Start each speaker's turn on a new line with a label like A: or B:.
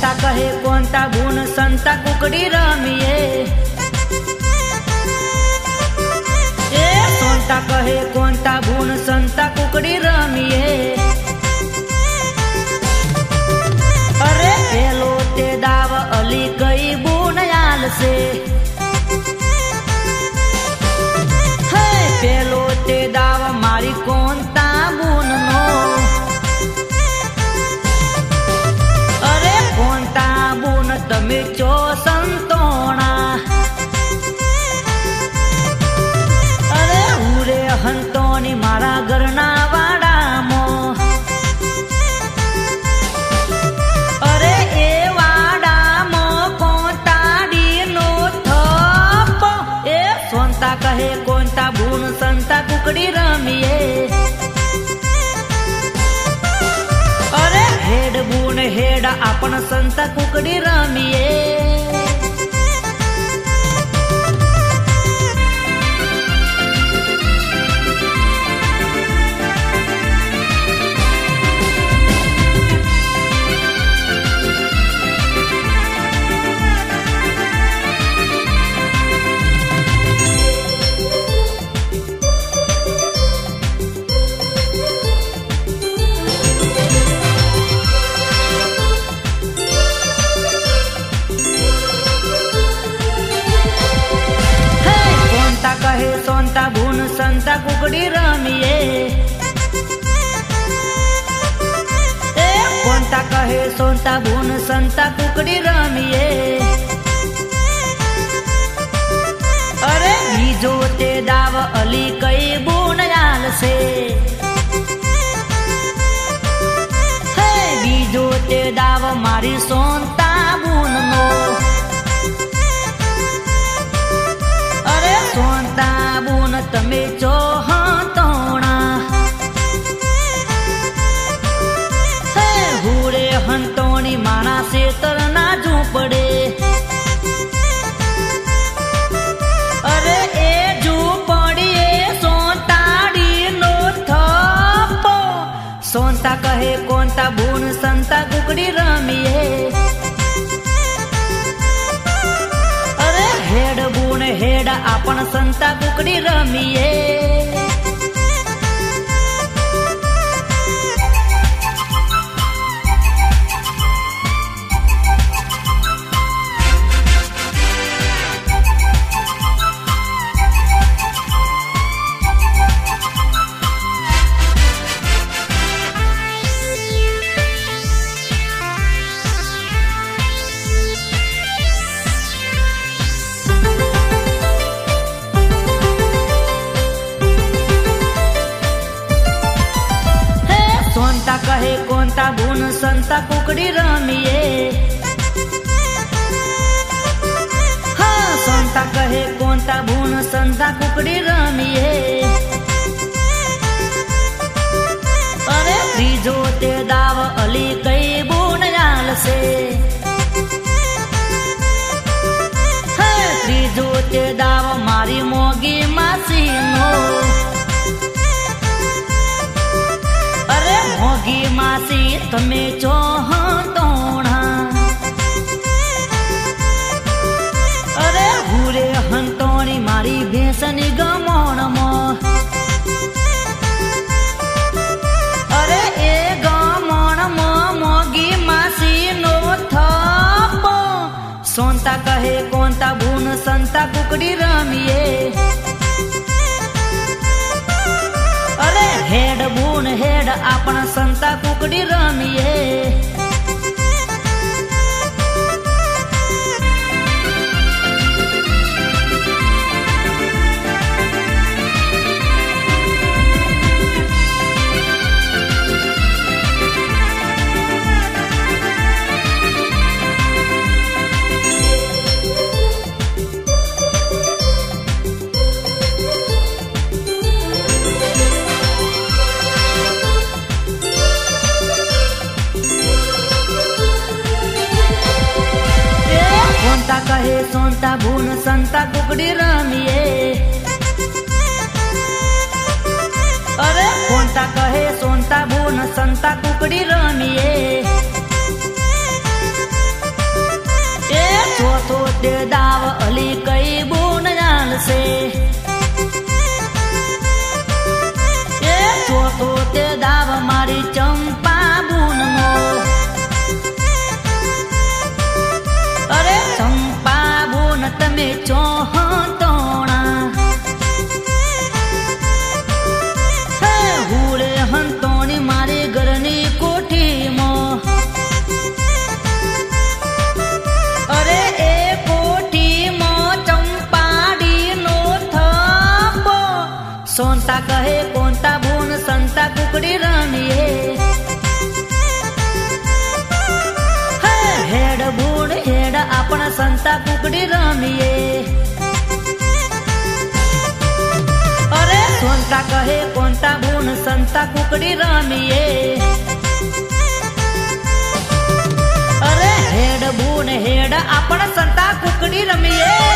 A: सोनता कहे कोणता भून संता कुकडी रमिये। सोनता कहे कोणता भून संता कुकडी रमिये। अरे पेलो ते दाव अली कई बून आलसे। पेलो ते दाव मारी कोणता बून नो। अरे कोणता बून तमे चो संतोणा। अरे हुरे हंतोनी मारा घरना वाडामो। अरे ए वाडामो कोणताडी नो थप। ए सोनता कहे कोणता भून संता कुकडी रमिये। अरे हेड बून हेड आपण संता कुकडी रमिये। कहे सोनता भून संता कुकडी रमिये। कोणता कहे सोनता भून संता कुकडी रमिये। अरे बीजो ते दाव अली कई बून आलसे। बीजो ते दाव मारी सोनता बून नो। सोनता बून तमे चो हंतोणा। हुरे हंतोणी माना से तरना झूपड़े। अरे ए झूपड़ी सोनताड़ी नो थप। सोनता कहे कोणता भून संता कुकडी रमिये। हेड बून हेड आपण संता कुकडी रमिये। सोनता कहे कोणता भून संता कुकडी रमिये। सोनता कहे कोणता भून संता कुकडी रमिये। अरे त्रीजो ते दाव अली कई बून आलसे। त्रीजो ते दाव मारी मोगी मासी नो। मोगी मासी तमे चो हंतोणा। अरे हुरे हंतोणी मारी भेसनी गमोण मो। अरे ए गमोण मो मोगी मासी नो थप। सोनता कहे कोणता भून संता कुकडी रमिये। अरे हेड बून हेड आपण संता कुकडी रमिये। कहे सोनता भून संता कुकडी रमिये। अरे कोणता कहे सोनता भून संता कुकडी रमिये। તે દાવ અલી કઈ બૂન આલશે એ ચોથો તે દાવ મારી ચંપા બૂનનો અરે ચંપા બૂન તમે ચોહતોણા હુડે હંતોણી મારી ઘરની કોઠીમાં અરે એ કોઠીમાં ચંપાડીનો થપ્પો સોનતા કહે કોનતા બૂન સંતા કુકડી રમીએ હેડ બૂન હેડ આપણા સંતા કુકડી રમીએ અરે સોનતા કહે કોનતા બૂન સંતા કુકડી રમીએ અરે હેડ બૂન હેડ આપણા સંતા કુકડી રમીએ